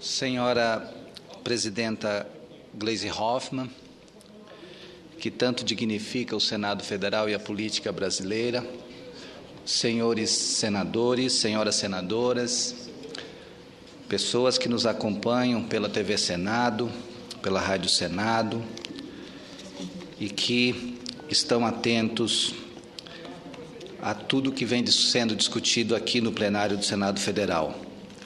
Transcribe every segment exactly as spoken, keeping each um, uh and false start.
Senhora Presidenta Gleisi Hoffmann, que tanto dignifica o Senado Federal e a política brasileira, senhores senadores, senhoras senadoras, pessoas que nos acompanham pela T V Senado, pela Rádio Senado e que estão atentos a tudo que vem sendo discutido aqui no plenário do Senado Federal.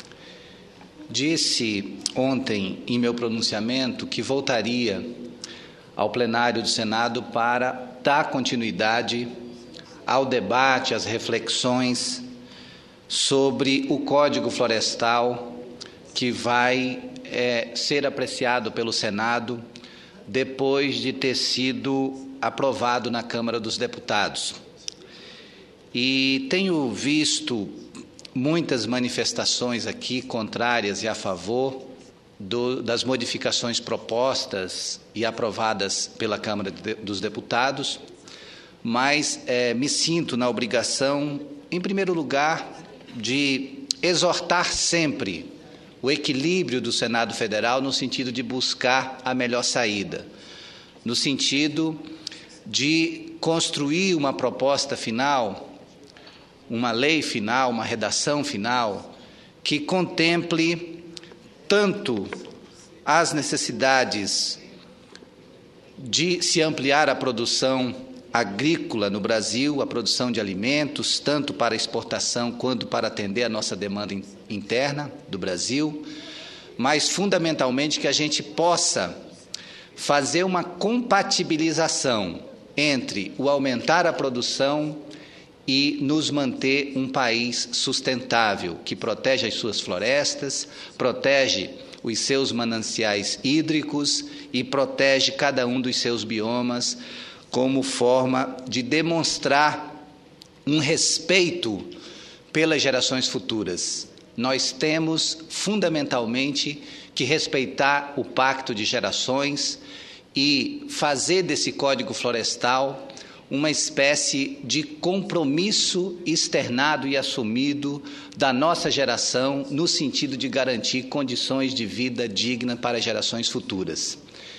Disse ontem, em meu pronunciamento, que voltaria ao plenário do Senado para dar continuidade ao debate, às reflexões sobre o Código Florestal que vai é, ser apreciado pelo Senado depois de ter sido aprovado na Câmara dos Deputados. E tenho visto muitas manifestações aqui contrárias e a favor do, das modificações propostas e aprovadas pela Câmara de, dos Deputados, mas é, me sinto na obrigação, em primeiro lugar, de exortar sempre o equilíbrio do Senado Federal no sentido de buscar a melhor saída, no sentido de construir uma proposta final, uma lei final, uma redação final, que contemple tanto as necessidades de se ampliar a produção agrícola no Brasil, a produção de alimentos, tanto para exportação quanto para atender a nossa demanda interna do Brasil, mas fundamentalmente que a gente possa fazer uma compatibilização entre o aumentar a produção e nos manter um país sustentável, que protege as suas florestas, protege os seus mananciais hídricos e protege cada um dos seus biomas como forma de demonstrar um respeito pelas gerações futuras. Nós temos, fundamentalmente, que respeitar o pacto de gerações e fazer desse Código Florestal uma espécie de compromisso externado e assumido da nossa geração no sentido de garantir condições de vida digna para gerações futuras.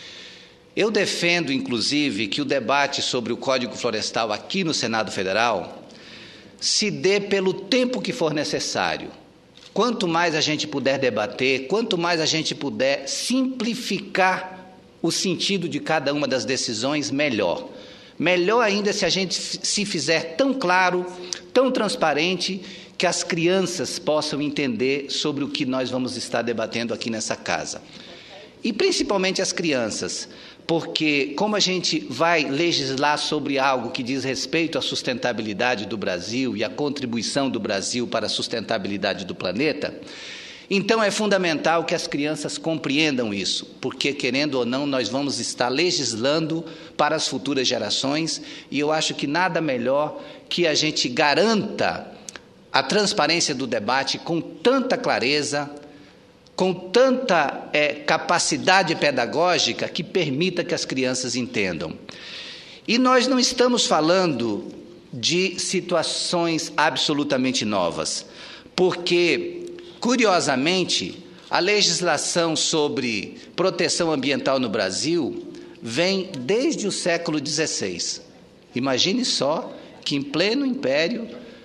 Eu defendo, inclusive, que o debate sobre o Código Florestal aqui no Senado Federal se dê pelo tempo que for necessário. Quanto mais a gente puder debater, quanto mais a gente puder simplificar o sentido de cada uma das decisões, melhor. Melhor ainda se a gente se fizer tão claro, tão transparente, que as crianças possam entender sobre o que nós vamos estar debatendo aqui nessa casa. E principalmente as crianças, porque como a gente vai legislar sobre algo que diz respeito à sustentabilidade do Brasil e à contribuição do Brasil para a sustentabilidade do planeta, então é fundamental que as crianças compreendam isso, porque, querendo ou não, nós vamos estar legislando para as futuras gerações e eu acho que nada melhor que a gente garanta a transparência do debate com tanta clareza, com tanta é, capacidade pedagógica que permita que as crianças entendam. E nós não estamos falando de situações absolutamente novas, porque, curiosamente, a legislação sobre proteção ambiental no Brasil vem desde o século dezesseis. Imagine só que, em pleno Império,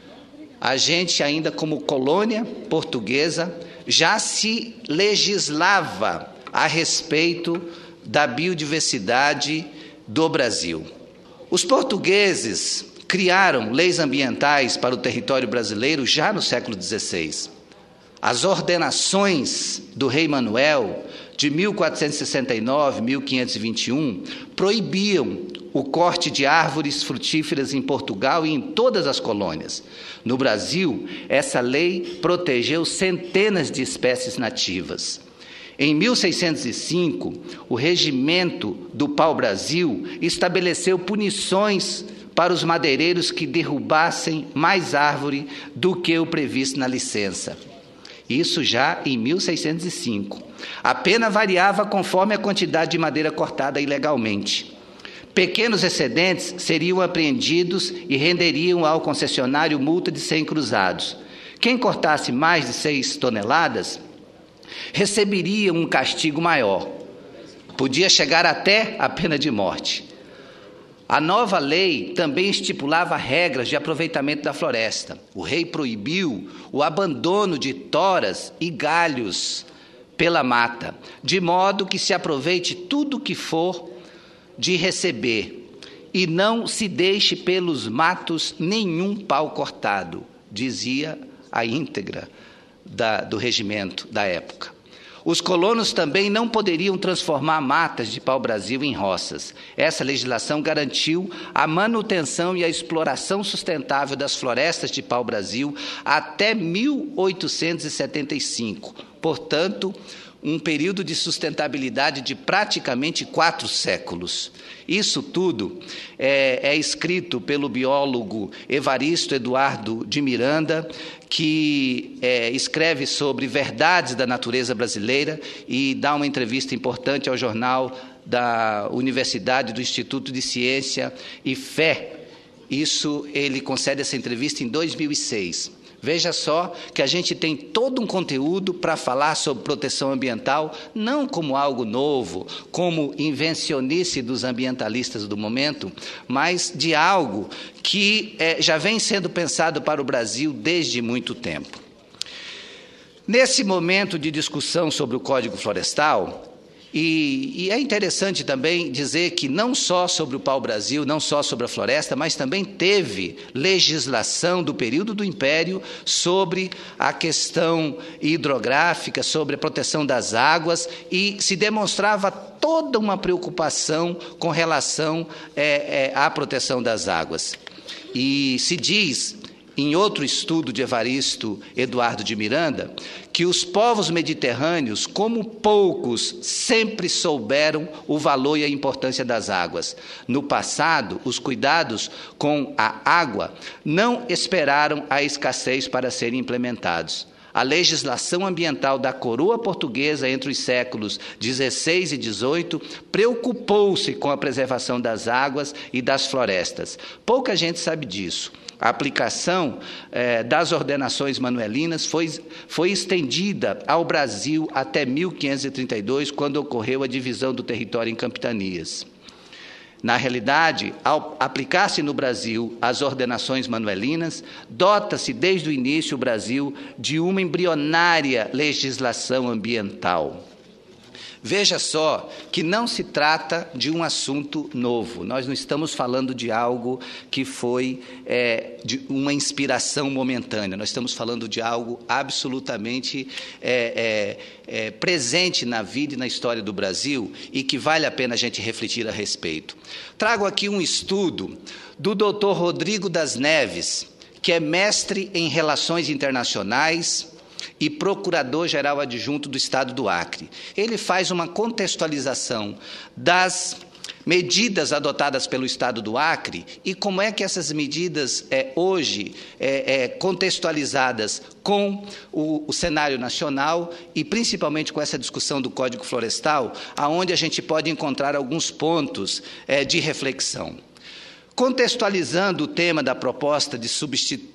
a gente, ainda como colônia portuguesa, já se legislava a respeito da biodiversidade do Brasil. Os portugueses criaram leis ambientais para o território brasileiro já no século dezesseis. As ordenações do rei Manuel, de mil quatrocentos e sessenta e nove a mil quinhentos e vinte e um, proibiam o corte de árvores frutíferas em Portugal e em todas as colônias. No Brasil, essa lei protegeu centenas de espécies nativas. Em mil seiscentos e cinco, o Regimento do Pau-Brasil estabeleceu punições para os madeireiros que derrubassem mais árvore do que o previsto na licença. Isso já em mil seiscentos e cinco. A pena variava conforme a quantidade de madeira cortada ilegalmente. Pequenos excedentes seriam apreendidos e renderiam ao concessionário multa de cem cruzados. Quem cortasse mais de seis toneladas receberia um castigo maior. Podia chegar até a pena de morte. A nova lei também estipulava regras de aproveitamento da floresta. O rei proibiu o abandono de toras e galhos pela mata, de modo que se aproveite tudo que for de receber, e não se deixe pelos matos nenhum pau cortado, dizia a íntegra da, do regimento da época. Os colonos também não poderiam transformar matas de pau-brasil em roças. Essa legislação garantiu a manutenção e a exploração sustentável das florestas de pau-brasil até mil oitocentos e setenta e cinco. Portanto, um período de sustentabilidade de praticamente quatro séculos. Isso tudo é, é escrito pelo biólogo Evaristo Eduardo de Miranda, que é, escreve sobre verdades da natureza brasileira e dá uma entrevista importante ao jornal da Universidade do Instituto de Ciência e Fé. Isso, ele concede essa entrevista em dois mil e seis. Veja só que a gente tem todo um conteúdo para falar sobre proteção ambiental, não como algo novo, como invencionice dos ambientalistas do momento, mas de algo que é, já vem sendo pensado para o Brasil desde muito tempo. Nesse momento de discussão sobre o Código Florestal, E, e é interessante também dizer que não só sobre o pau-brasil, não só sobre a floresta, mas também teve legislação do período do Império sobre a questão hidrográfica, sobre a proteção das águas, e se demonstrava toda uma preocupação com relação é, é, à proteção das águas. E se diz, em outro estudo de Evaristo Eduardo de Miranda, que os povos mediterrâneos, como poucos, sempre souberam o valor e a importância das águas. No passado, os cuidados com a água não esperaram a escassez para serem implementados. A legislação ambiental da coroa portuguesa entre os séculos dezesseis e dezoito preocupou-se com a preservação das águas e das florestas. Pouca gente sabe disso. A aplicação eh, das ordenações manuelinas foi, foi estendida ao Brasil até mil quinhentos e trinta e dois, quando ocorreu a divisão do território em capitanias. Na realidade, ao aplicar-se no Brasil as ordenações manuelinas, dota-se desde o início o Brasil de uma embrionária legislação ambiental. Veja só que não se trata de um assunto novo. Nós não estamos falando de algo que foi é, de uma inspiração momentânea. Nós estamos falando de algo absolutamente é, é, é, presente na vida e na história do Brasil e que vale a pena a gente refletir a respeito. Trago aqui um estudo do doutor Rodrigo das Neves, que é mestre em Relações Internacionais e procurador-geral adjunto do Estado do Acre. Ele faz uma contextualização das medidas adotadas pelo Estado do Acre e como é que essas medidas, é, hoje, é, é, contextualizadas com o, o cenário nacional e principalmente com essa discussão do Código Florestal, aonde a gente pode encontrar alguns pontos é, de reflexão. Contextualizando o tema da proposta de substituição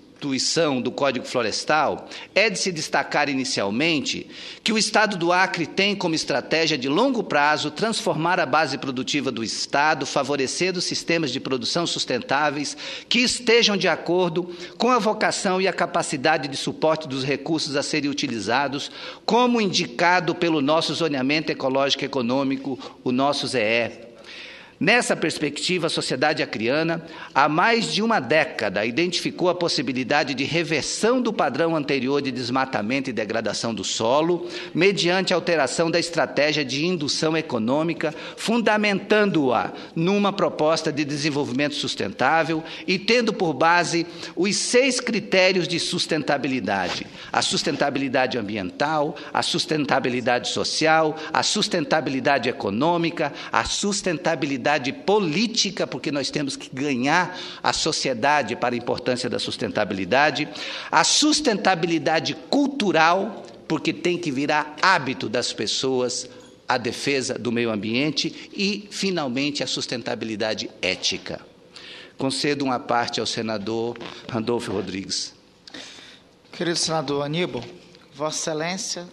do Código Florestal, é de se destacar inicialmente que o Estado do Acre tem como estratégia de longo prazo transformar a base produtiva do Estado, favorecendo sistemas de produção sustentáveis que estejam de acordo com a vocação e a capacidade de suporte dos recursos a serem utilizados, como indicado pelo nosso zoneamento ecológico e econômico, o nosso Z E. Nessa perspectiva, a sociedade acreana, há mais de uma década, identificou a possibilidade de reversão do padrão anterior de desmatamento e degradação do solo, mediante alteração da estratégia de indução econômica, fundamentando-a numa proposta de desenvolvimento sustentável e tendo por base os seis critérios de sustentabilidade: a sustentabilidade ambiental, a sustentabilidade social, a sustentabilidade econômica, a sustentabilidade política, porque nós temos que ganhar a sociedade para a importância da sustentabilidade, a sustentabilidade cultural, porque tem que virar hábito das pessoas a defesa do meio ambiente e, finalmente, a sustentabilidade ética. Concedo uma parte ao senador Randolfo Rodrigues. Querido senador Aníbal, Vossa Excelência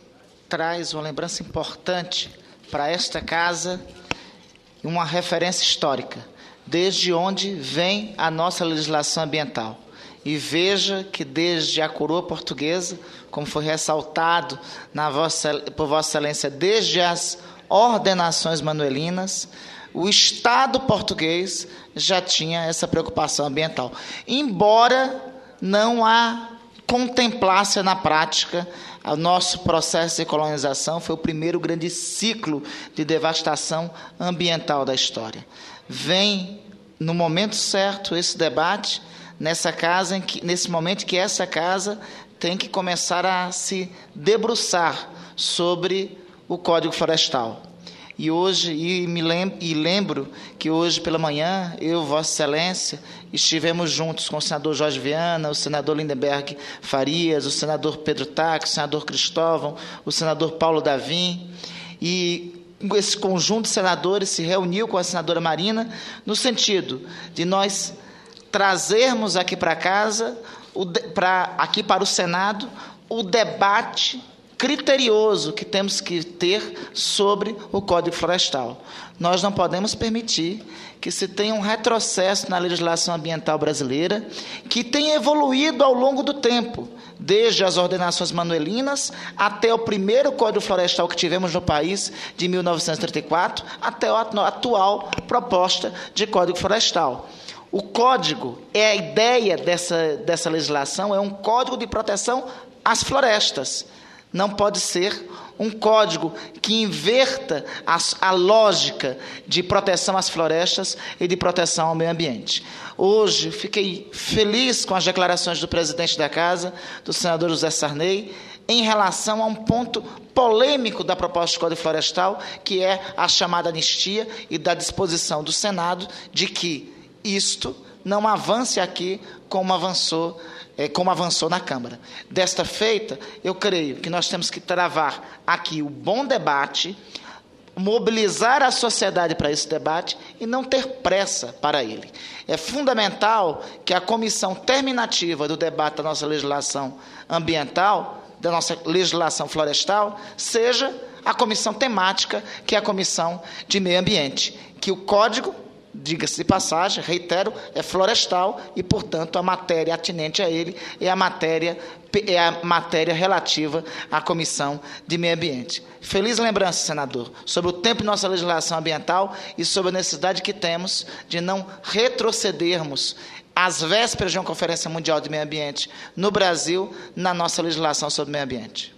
traz uma lembrança importante para esta casa e uma referência histórica, desde onde vem a nossa legislação ambiental. E veja que desde a coroa portuguesa, como foi ressaltado na vossa, por Vossa Excelência, desde as ordenações manuelinas, o Estado português já tinha essa preocupação ambiental, embora não a contemplasse na prática. O nosso processo de colonização foi o primeiro grande ciclo de devastação ambiental da história. Vem, no momento certo, esse debate, nessa casa, em que, nesse momento que essa casa tem que começar a se debruçar sobre o Código Florestal. E hoje, e me lembro, e lembro que hoje pela manhã, eu, Vossa Excelência, estivemos juntos com o senador Jorge Viana, o senador Lindenberg Farias, o senador Pedro Tax, o senador Cristóvão, o senador Paulo Davim, e esse conjunto de senadores se reuniu com a senadora Marina, no sentido de nós trazermos aqui para casa, o, pra, aqui para o Senado, o debate criterioso que temos que ter sobre o Código Florestal. Nós não podemos permitir que se tenha um retrocesso na legislação ambiental brasileira, que tenha evoluído ao longo do tempo, desde as ordenações manuelinas até o primeiro Código Florestal que tivemos no país, de mil novecentos e trinta e quatro, até a atual proposta de Código Florestal. O código, é a ideia dessa, dessa legislação, é um código de proteção às florestas. Não pode ser um código que inverta a, a lógica de proteção às florestas e de proteção ao meio ambiente. Hoje, fiquei feliz com as declarações do presidente da Casa, do senador José Sarney, em relação a um ponto polêmico da proposta de Código Florestal, que é a chamada anistia e da disposição do Senado de que isto não avance aqui como avançou É, como avançou na Câmara. Desta feita, eu creio que nós temos que travar aqui o bom debate, mobilizar a sociedade para esse debate e não ter pressa para ele. É fundamental que a comissão terminativa do debate da nossa legislação ambiental, da nossa legislação florestal, seja a comissão temática, que é a comissão de meio ambiente, que o código, diga-se de passagem, reitero, é florestal e, portanto, a matéria atinente a ele é a matéria, é a matéria relativa à Comissão de Meio Ambiente. Feliz lembrança, senador, sobre o tempo de nossa legislação ambiental e sobre a necessidade que temos de não retrocedermos às vésperas de uma Conferência Mundial de Meio Ambiente no Brasil, na nossa legislação sobre meio ambiente.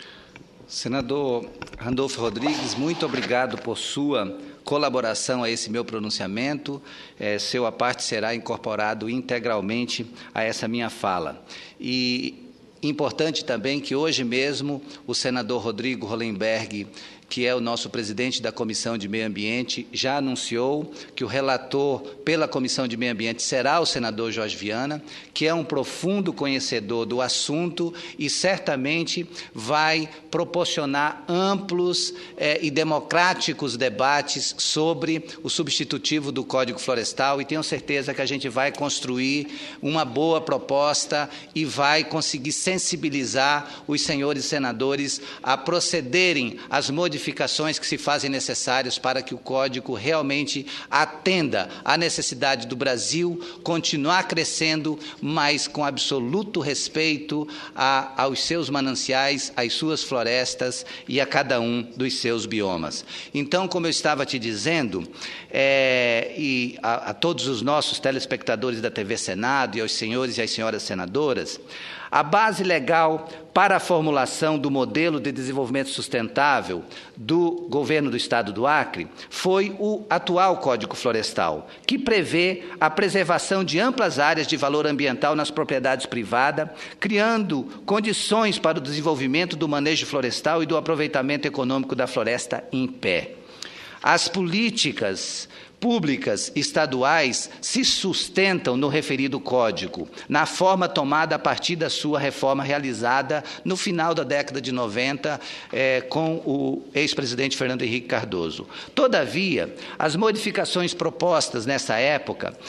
Senador Randolfo Rodrigues, muito obrigado por sua colaboração a esse meu pronunciamento. É, seu à parte será incorporado integralmente a essa minha fala. E importante também que hoje mesmo o senador Rodrigo Hollenberg, que é o nosso presidente da Comissão de Meio Ambiente, já anunciou que o relator pela Comissão de Meio Ambiente será o senador Jorge Viana, que é um profundo conhecedor do assunto e certamente vai proporcionar amplos eh, e democráticos debates sobre o substitutivo do Código Florestal, e tenho certeza que a gente vai construir uma boa proposta e vai conseguir sensibilizar os senhores senadores a procederem às modificações modificações que se fazem necessárias para que o Código realmente atenda à necessidade do Brasil continuar crescendo, mas com absoluto respeito a, aos seus mananciais, às suas florestas e a cada um dos seus biomas. Então, como eu estava te dizendo, é, e a, a todos os nossos telespectadores da T V Senado e aos senhores e às senhoras senadoras, a base legal para a formulação do modelo de desenvolvimento sustentável do governo do Estado do Acre foi o atual Código Florestal, que prevê a preservação de amplas áreas de valor ambiental nas propriedades privadas, criando condições para o desenvolvimento do manejo florestal e do aproveitamento econômico da floresta em pé. As políticas públicas estaduais se sustentam no referido Código, na forma tomada a partir da sua reforma realizada no final da década de noventa, eh, com o ex-presidente Fernando Henrique Cardoso. Todavia, as modificações propostas nessa época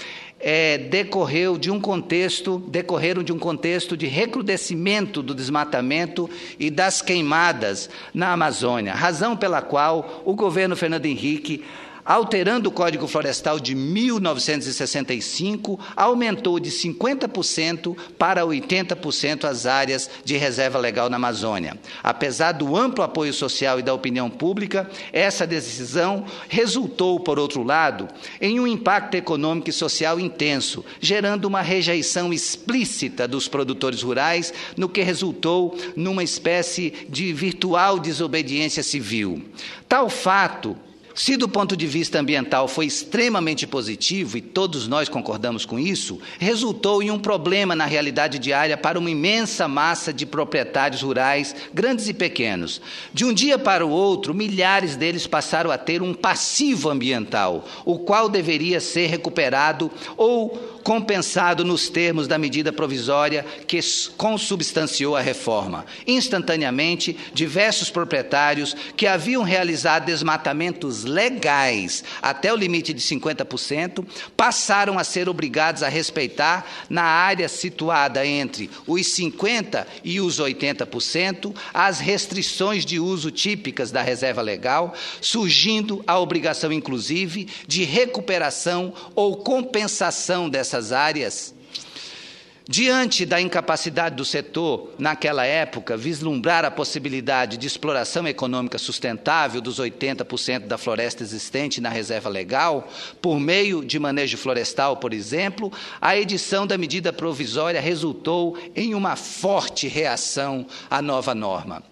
é, decorreu de um contexto, decorreram de um contexto de recrudescimento do desmatamento e das queimadas na Amazônia, razão pela qual o governo Fernando Henrique, alterando o Código Florestal de mil novecentos e sessenta e cinco, aumentou de cinquenta por cento para oitenta por cento as áreas de reserva legal na Amazônia. Apesar do amplo apoio social e da opinião pública, essa decisão resultou, por outro lado, em um impacto econômico e social intenso, gerando uma rejeição explícita dos produtores rurais, no que resultou numa espécie de virtual desobediência civil. Tal fato, se do ponto de vista ambiental foi extremamente positivo, e todos nós concordamos com isso, resultou em um problema na realidade diária para uma imensa massa de proprietários rurais, grandes e pequenos. De um dia para o outro, milhares deles passaram a ter um passivo ambiental, o qual deveria ser recuperado ou compensado nos termos da medida provisória que consubstanciou a reforma. Instantaneamente, diversos proprietários que haviam realizado desmatamentos legais até o limite de cinquenta por cento passaram a ser obrigados a respeitar, na área situada entre os cinquenta por cento e os oitenta por cento, as restrições de uso típicas da reserva legal, surgindo a obrigação, inclusive, de recuperação ou compensação dessas essas áreas. Diante da incapacidade do setor, naquela época, vislumbrar a possibilidade de exploração econômica sustentável dos oitenta por cento da floresta existente na reserva legal, por meio de manejo florestal, por exemplo, a edição da medida provisória resultou em uma forte reação à nova norma.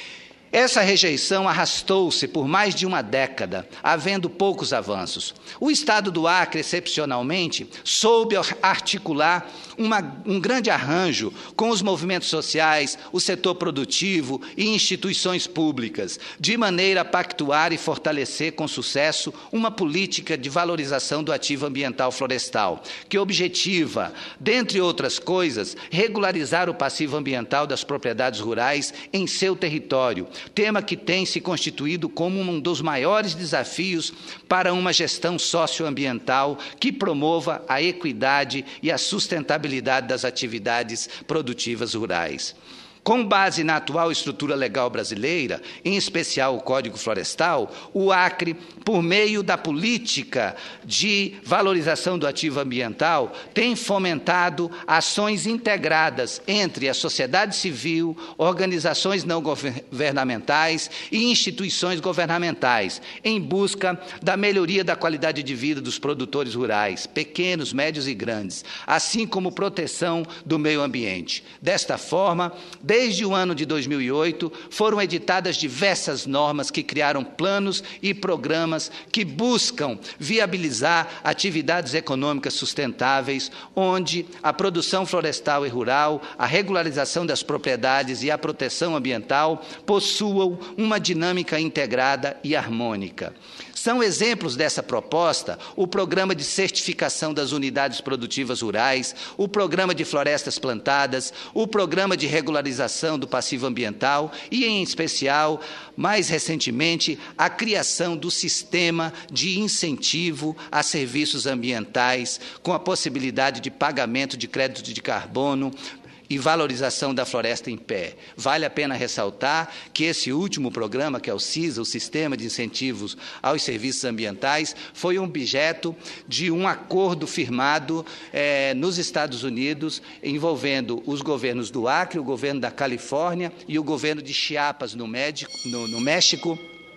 Essa rejeição arrastou-se por mais de uma década, havendo poucos avanços. O Estado do Acre, excepcionalmente, soube articular uma, um grande arranjo com os movimentos sociais, o setor produtivo e instituições públicas, de maneira a pactuar e fortalecer com sucesso uma política de valorização do ativo ambiental florestal, que objetiva, dentre outras coisas, regularizar o passivo ambiental das propriedades rurais em seu território, tema que tem se constituído como um dos maiores desafios para uma gestão socioambiental que promova a equidade e a sustentabilidade das atividades produtivas rurais. Com base na atual estrutura legal brasileira, em especial o Código Florestal, o Acre, por meio da política de valorização do ativo ambiental, tem fomentado ações integradas entre a sociedade civil, organizações não governamentais e instituições governamentais, em busca da melhoria da qualidade de vida dos produtores rurais, pequenos, médios e grandes, assim como proteção do meio ambiente. Desta forma, desde o ano de dois mil e oito, foram editadas diversas normas que criaram planos e programas que buscam viabilizar atividades econômicas sustentáveis, onde a produção florestal e rural, a regularização das propriedades e a proteção ambiental possuam uma dinâmica integrada e harmônica. São exemplos dessa proposta o Programa de Certificação das Unidades Produtivas Rurais, o Programa de Florestas Plantadas, o Programa de Regularização do Passivo Ambiental e, em especial, mais recentemente, a criação do Sistema de Incentivo a Serviços Ambientais, com a possibilidade de pagamento de crédito de carbono e valorização da floresta em pé. Vale a pena ressaltar que esse último programa, que é o CISA, o Sistema de Incentivos aos Serviços Ambientais, foi objeto de um acordo firmado eh, nos Estados Unidos, envolvendo os governos do Acre, o governo da Califórnia e o governo de Chiapas, no, México, no, no México,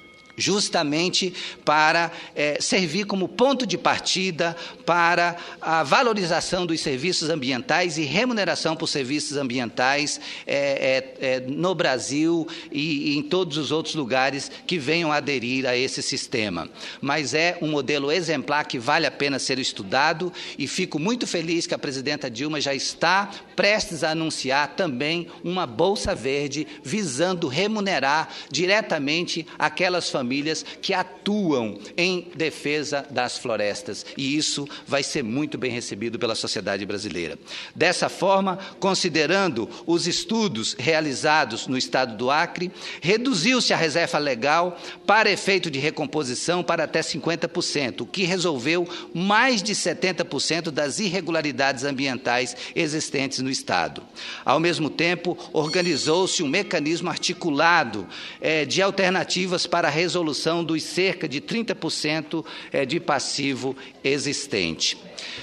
justamente para eh, servir como ponto de partida para a valorização dos serviços ambientais e remuneração por serviços ambientais eh, eh, no Brasil e, e em todos os outros lugares que venham a aderir a esse sistema. Mas é um modelo exemplar que vale a pena ser estudado e fico muito feliz que a presidenta Dilma já está prestes a anunciar também uma Bolsa Verde visando remunerar diretamente aquelas famílias famílias que atuam em defesa das florestas, e isso vai ser muito bem recebido pela sociedade brasileira. Dessa forma, considerando os estudos realizados no estado do Acre, reduziu-se a reserva legal para efeito de recomposição para até cinquenta por cento, o que resolveu mais de setenta por cento das irregularidades ambientais existentes no estado. Ao mesmo tempo, organizou-se um mecanismo articulado eh, de alternativas para a resolução dos cerca de trinta por cento eh, de passivo existente.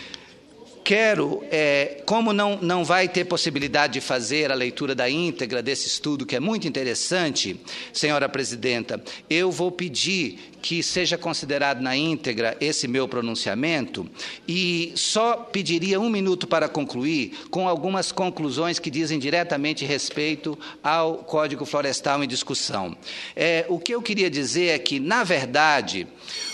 Quero, é, como não, não vai ter possibilidade de fazer a leitura da íntegra desse estudo, que é muito interessante, senhora presidenta, eu vou pedir que seja considerado na íntegra esse meu pronunciamento e só pediria um minuto para concluir com algumas conclusões que dizem diretamente respeito ao Código Florestal em discussão. É, o que eu queria dizer é que, na verdade,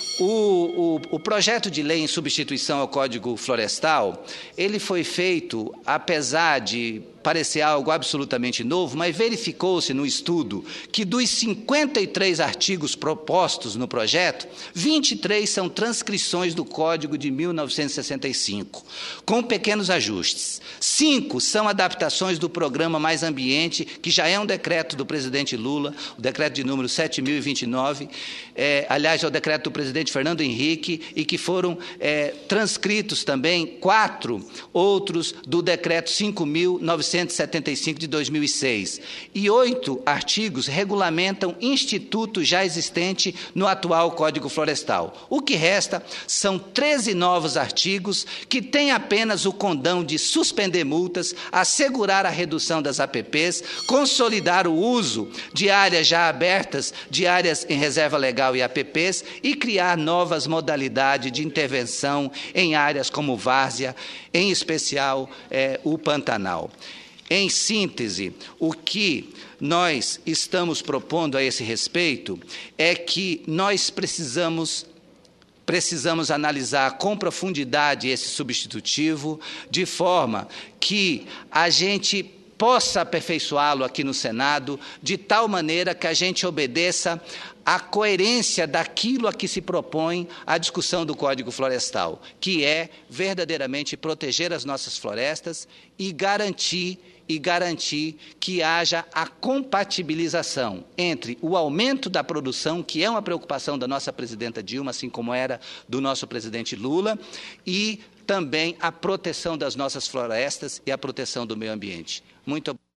O, o, o projeto de lei em substituição ao Código Florestal, ele foi feito, apesar de parecer algo absolutamente novo, mas verificou-se no estudo que dos cinquenta e três artigos propostos no projeto, vinte e três são transcrições do Código de mil novecentos e sessenta e cinco, com pequenos ajustes. Cinco são adaptações do Programa Mais Ambiente, que já é um decreto do presidente Lula, o decreto de número sete mil e vinte e nove, é, aliás, é o decreto do presidente Fernando Henrique, e que foram é, transcritos também quatro outros do decreto cinco mil novecentos e setenta e cinco de dois mil e seis. E oito artigos regulamentam institutos já existentes no atual Código Florestal. O que resta são treze novos artigos que têm apenas o condão de suspender multas, assegurar a redução das A P Ps, consolidar o uso de áreas já abertas, de áreas em reserva legal e A P Ps, e criar novas modalidades de intervenção em áreas como várzea, em especial é, o Pantanal. Em síntese, o que nós estamos propondo a esse respeito é que nós precisamos, precisamos analisar com profundidade esse substitutivo, de forma que a gente possa aperfeiçoá-lo aqui no Senado, de tal maneira que a gente obedeça à coerência daquilo a que se propõe a discussão do Código Florestal, que é verdadeiramente proteger as nossas florestas e garantir e garantir que haja a compatibilização entre o aumento da produção, que é uma preocupação da nossa presidenta Dilma, assim como era do nosso presidente Lula, e também a proteção das nossas florestas e a proteção do meio ambiente. Muito obrigado.